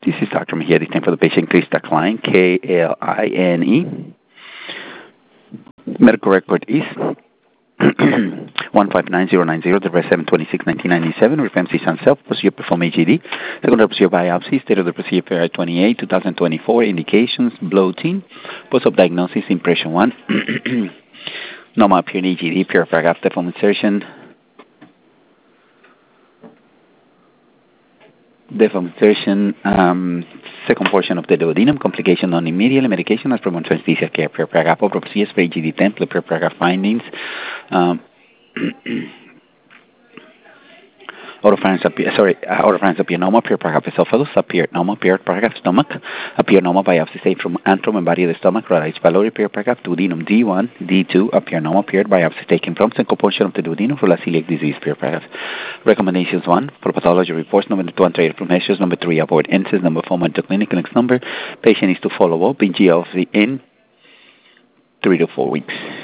This is Dr. Mejia. This time for the patient, Krista Klein, Kline. Medical record is 159090, the rest 726-1997, REFM-C self, procedure perform AGD, secondary procedure biopsy, state of the procedure February 28, 2024, indications, bloating, post-op diagnosis, impression 1, normal appear in AGD, paragraph deform insertion, second portion of the duodenum, complication non immediately, medication as per anesthesia care, per paragraph of procedures for AGD template, per paragraph findings, oropharynx appear normal, per paragraph esophagus, appear normal, per paragraph stomach, appear normal biopsy safe from antrum and body of the stomach, radius pylori, per paragraph duodenum D1, D2, appear normal, paired biopsy taken from second portion of the duodenum for celiac disease, per paragraph. Recommendations 1, for pathology reports, number 2, untreated from measures, number 3, avoid NSAIDs, number 4, monitor clinic, next number, patient is to follow up in GLC in 3 to 4 weeks.